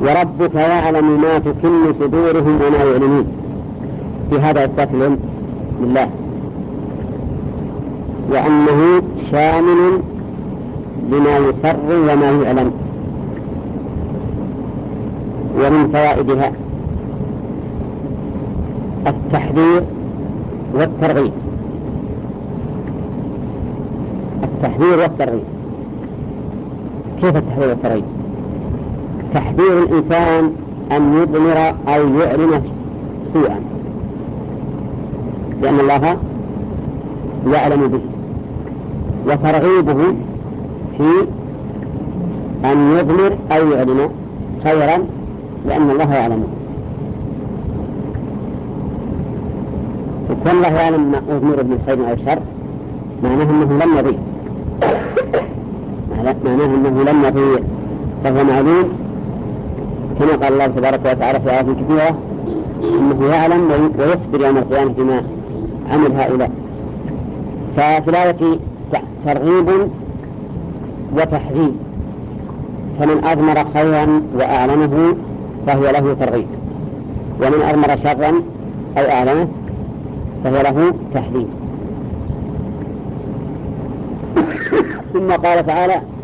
وربك يعلم ما تكن صدورهم وما يعلنون. في هذا إثبات العلم لله، وأنه شامل لما يسر وما يعلن. ومن فوائدها التحذير والترغيب. التحذير والترغيب. كيف التحذير والترغيب؟ تحذير الإنسان أن يضمر أو يعلن سوءا لأن الله يعلم به، وترغيبه في أن يضمر أو يعلن خيرا لأن الله يعلمه. وكل الله يعلم ما أضمر من خير أو شر معناه أنه لم يضيع، معناه أنه لم يضيع، فهو معلوم كما قال الله تبارك وتعالى في آيات كثيرة إنه يعلم ويخبر يوم القيامة بما عمل هؤلاء. ففي الآية ترغيب وتحذير، فمن أضمر خيرا وأعلنه فهو له ترغيب، ومن أضمر شرا أو أعلنه فهو له تحذير. ثم قال تعالى